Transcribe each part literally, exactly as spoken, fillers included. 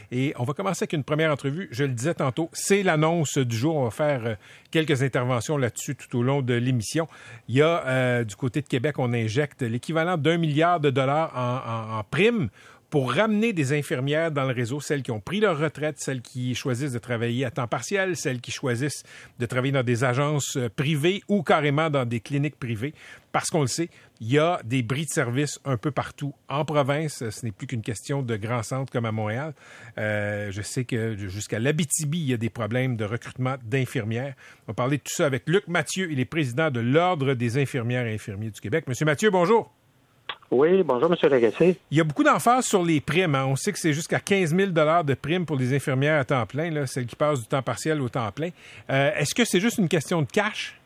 Et on va commencer avec une première entrevue. Je le disais tantôt, c'est l'annonce du jour. On va faire euh, quelques interventions là-dessus tout au long de l'émission. Il y a, euh, du côté de Québec, on injecte l'équivalent d'un milliard de dollars en, en, en primes pour ramener des infirmières dans le réseau, celles qui ont pris leur retraite, celles qui choisissent de travailler à temps partiel, celles qui choisissent de travailler dans des agences privées ou carrément dans des cliniques privées. Parce qu'on le sait, il y a des bris de service un peu partout en province. Ce n'est plus qu'une question de grands centres comme à Montréal. Euh, je sais que jusqu'à l'Abitibi, il y a des problèmes de recrutement d'infirmières. On va parler de tout ça avec Luc Mathieu. Il est président de l'Ordre des infirmières et infirmiers du Québec. Monsieur Mathieu, bonjour. Oui, bonjour, M. Lagacé. Il y a beaucoup d'emphase sur les primes. Hein. On sait que c'est jusqu'à quinze mille dollars de primes pour les infirmières à temps plein, là, celles qui passent du temps partiel au temps plein. Euh, est-ce que c'est juste une question de cash?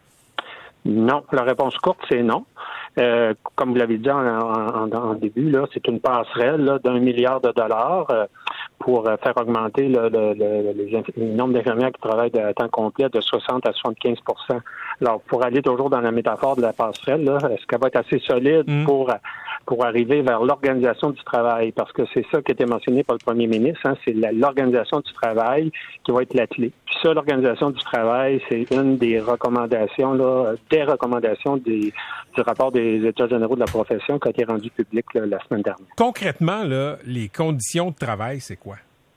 Non. La réponse courte, c'est non. Euh, comme vous l'avez dit en, en, en début, là, c'est une passerelle là, d'un milliard de dollars euh, pour euh, faire augmenter le, le, le, le, le nombre d'infirmières qui travaillent à temps complet de soixante à soixante-quinze pour cent. Alors, pour aller toujours dans la métaphore de la passerelle, là, est-ce qu'elle va être assez solide mmh. pour pour arriver vers l'organisation du travail? Parce que c'est ça qui a été mentionné par le premier ministre, hein, c'est la, l'organisation du travail qui va être la clé. Puis ça, l'organisation du travail, c'est une des recommandations, là, des recommandations des, du rapport des États généraux de la profession qui a été rendu public là, la semaine dernière. Concrètement, là, les conditions de travail, c'est quoi?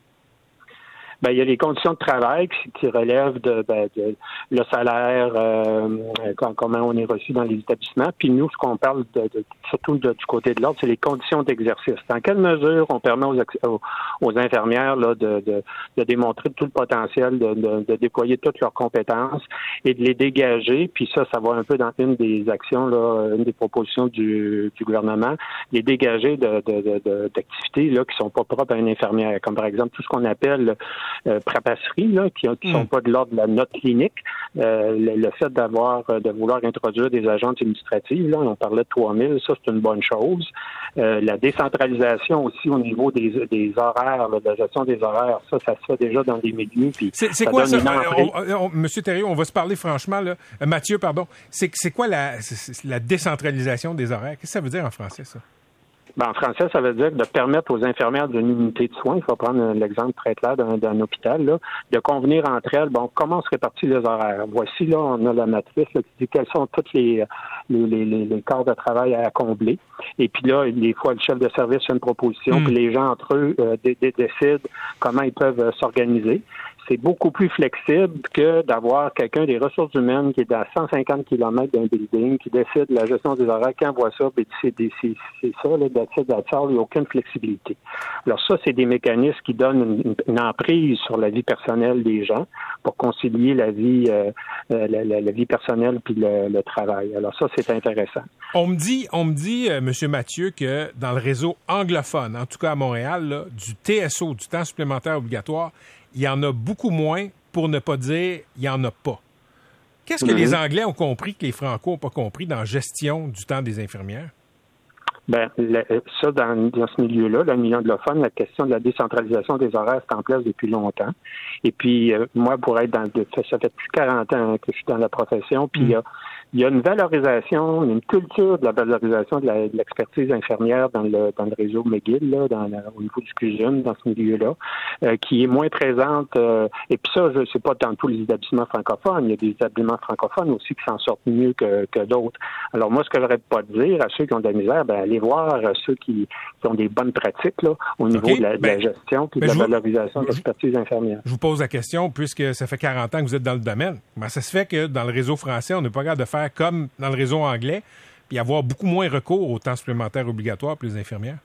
Ben, il y a les conditions de travail qui, qui relèvent de, ben, de le salaire, euh, comment on est reçu dans les établissements. Puis nous, ce qu'on parle de, de, surtout de, du côté de l'ordre, c'est les conditions d'exercice. Dans quelle mesure on permet aux, aux, aux infirmières là, de, de, de démontrer tout le potentiel, de, de, de déployer toutes leurs compétences et de les dégager. Puis ça, ça va un peu dans une des actions, là, une des propositions du, du gouvernement, les dégager de, de, de, de, d'activités là, qui sont pas propres à une infirmière, comme par exemple tout ce qu'on appelle Euh, prapasserie, là, qui ne sont mmh. pas de l'ordre de la note clinique. Euh, le, le fait d'avoir, de vouloir introduire des agentes administratives, là, on parlait de trois mille, ça, c'est une bonne chose. Euh, la décentralisation aussi au niveau des, des horaires, là, de la gestion des horaires, ça, ça se fait déjà dans des milieux. Puis c'est, c'est ça quoi ça? On, on, on, Monsieur Thériault, on va se parler franchement, là. Euh, Mathieu, pardon. C'est, c'est quoi la, c'est, la décentralisation des horaires? Qu'est-ce que ça veut dire en français, ça? Ben, en français, ça veut dire de permettre aux infirmières d'une unité de soins, il faut prendre l'exemple très clair d'un, d'un hôpital, là, de convenir entre elles, bon, comment on se répartit les horaires. Voici, là, on a la matrice là, qui dit quels sont tous les, les, les, les, les corps de travail à combler. Et puis là, des fois, le chef de service fait une proposition, mmh. puis les gens entre eux euh, d- d- décident comment ils peuvent euh, s'organiser. C'est beaucoup plus flexible que d'avoir quelqu'un des ressources humaines qui est à cent cinquante kilomètres d'un building, qui décide de la gestion des horaires, qui envoie ça, puis c'est, c'est, c'est ça, là, d'attitude, d'attitude, il n'y a aucune flexibilité. Alors ça, c'est des mécanismes qui donnent une, une emprise sur la vie personnelle des gens pour concilier la vie, euh, la, la, la vie personnelle puis le, le travail. Alors ça, c'est intéressant. On me dit, on me dit, euh, M. Mathieu, que dans le réseau anglophone, en tout cas à Montréal, là, du T S O, du temps supplémentaire obligatoire, il y en a beaucoup moins, pour ne pas dire il n'y en a pas. Qu'est-ce que mm-hmm. les Anglais ont compris que les Franco n'ont pas compris dans la gestion du temps des infirmières? Ben, le, ça, dans, dans ce milieu-là, le milieu anglophone, la question de la décentralisation des horaires est en place depuis longtemps. Et puis, euh, moi, pour être dans le, ça fait plus de quarante ans que je suis dans la profession, puis il mm. y a Il y a une valorisation, une culture de la valorisation de, la, de l'expertise infirmière dans le dans le réseau McGill, là, dans la, au niveau du Q G I M, dans ce milieu-là, euh, qui est moins présente. Euh, et puis ça, je sais pas dans tous les établissements francophones. Il y a des établissements francophones aussi qui s'en sortent mieux que, que d'autres. Alors moi, ce que j'aurais pas de dire à ceux qui ont de la misère, ben allez voir ceux qui, qui ont des bonnes pratiques là, au niveau okay. de, la, de ben, la gestion et de la vous, valorisation de l'expertise infirmière. Je vous pose la question, puisque ça fait quarante ans que vous êtes dans le domaine. Comment ça se fait que dans le réseau français, on n'est pas capable de faire comme dans le réseau anglais, puis avoir beaucoup moins recours au temps supplémentaire obligatoire pour les infirmières?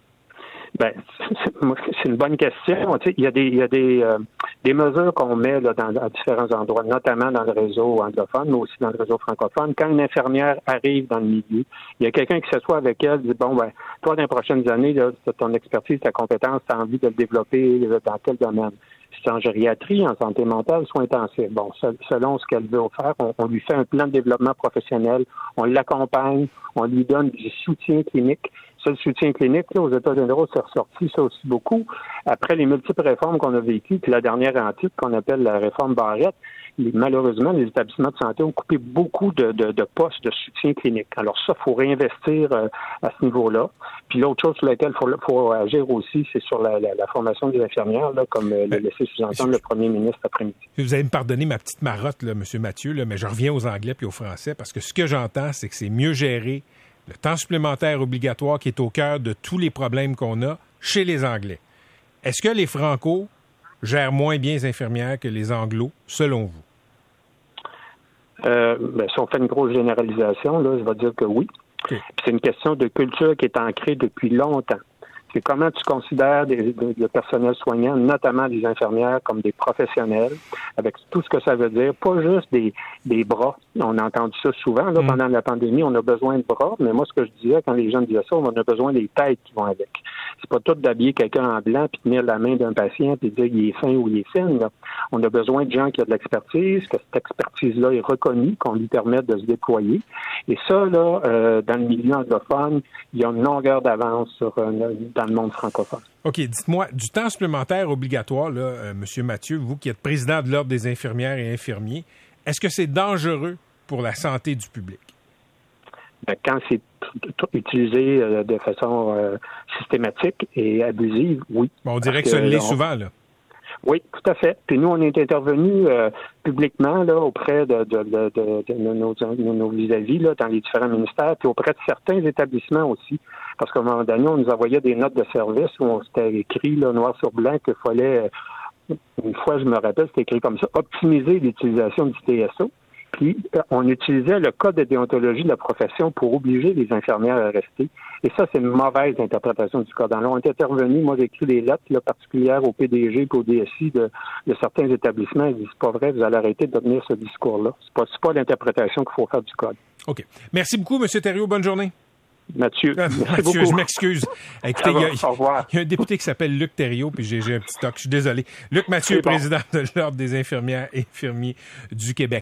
Ben, c'est une bonne question. Tu sais, il y a des, il y a des, euh, des mesures qu'on met là, dans, à différents endroits, notamment dans le réseau anglophone, mais aussi dans le réseau francophone. Quand une infirmière arrive dans le milieu, il y a quelqu'un qui s'assoit avec elle, dit bon, ben, toi, dans les prochaines années, là, ton expertise, ta compétence, tu as envie de le développer là, dans quel domaine? C'est en gériatrie, en santé mentale, soins intensifs. Bon, selon ce qu'elle veut faire, on, on lui fait un plan de développement professionnel, on l'accompagne, on lui donne du soutien clinique. Ça, le soutien clinique, là, aux États généraux, c'est ressorti ça aussi beaucoup. Après les multiples réformes qu'on a vécues, puis la dernière en titre, qu'on appelle la réforme Barrette, les, malheureusement, les établissements de santé ont coupé beaucoup de, de, de postes de soutien clinique. Alors ça, il faut réinvestir euh, à ce niveau-là. Puis l'autre chose sur laquelle il faut, faut agir aussi, c'est sur la, la, la formation des infirmières, là, comme euh, le laissé sous-entendre le premier ministre après-midi. Vous allez me pardonner ma petite marotte, là, M. Mathieu, là, mais je reviens aux Anglais puis aux Français, parce que ce que j'entends, c'est que c'est mieux géré le temps supplémentaire obligatoire qui est au cœur de tous les problèmes qu'on a chez les Anglais. Est-ce que les Franco gèrent moins bien les infirmières que les Anglos, selon vous? Euh, ben, si on fait une grosse généralisation, là, je vais dire que oui. Okay. C'est une question de culture qui est ancrée depuis longtemps. C'est comment tu considères des, des, le personnel soignant, notamment les infirmières, comme des professionnels, avec tout ce que ça veut dire, pas juste des, des bras. On a entendu ça souvent, là, mmh. pendant la pandémie, on a besoin de bras, mais moi, ce que je disais, quand les gens disaient ça, on a besoin des têtes qui vont avec. C'est pas tout d'habiller quelqu'un en blanc puis tenir la main d'un patient puis dire il est fin ou il est fine, là. On a besoin de gens qui ont de l'expertise, que cette expertise-là est reconnue, qu'on lui permette de se déployer. Et ça, là, euh, dans le milieu anglophone, il y a une longueur d'avance sur, euh, dans le monde francophone. OK, dites-moi, du temps supplémentaire obligatoire, là, euh, M. Mathieu, vous qui êtes président de l'Ordre des infirmières et infirmiers, est-ce que c'est dangereux pour la santé du public? Ben, quand c'est utilisé euh, de façon euh, systématique et abusive, oui. Bon, on dirait que, que ça l'est on... souvent, là. Oui, tout à fait. Puis nous, on est intervenus euh, publiquement là auprès de, de, de, de, de nos, de nos vis-à-vis là, dans les différents ministères, puis auprès de certains établissements aussi. Parce qu'à un moment donné, on nous envoyait des notes de service où on s'était écrit là, noir sur blanc qu'il fallait, une fois je me rappelle, c'était écrit comme ça, optimiser l'utilisation du T S O. Puis, on utilisait le code de déontologie de la profession pour obliger les infirmières à rester. Et ça, c'est une mauvaise interprétation du code. Alors, on est intervenu, moi, j'ai écrit des lettres là, particulières au P D G et au D S I de, de certains établissements. Ils disent, c'est pas vrai, vous allez arrêter de tenir ce discours-là. C'est pas, c'est pas l'interprétation qu'il faut faire du code. OK. Merci beaucoup, M. Thériault. Bonne journée. Mathieu, merci Mathieu, beaucoup. Je m'excuse. Écoutez, il y, Au revoir. il y a un député qui s'appelle Luc Thériault, puis j'ai, j'ai un petit toc. Je suis désolé. Luc Mathieu, président de l'Ordre des infirmières et infirmiers du Québec.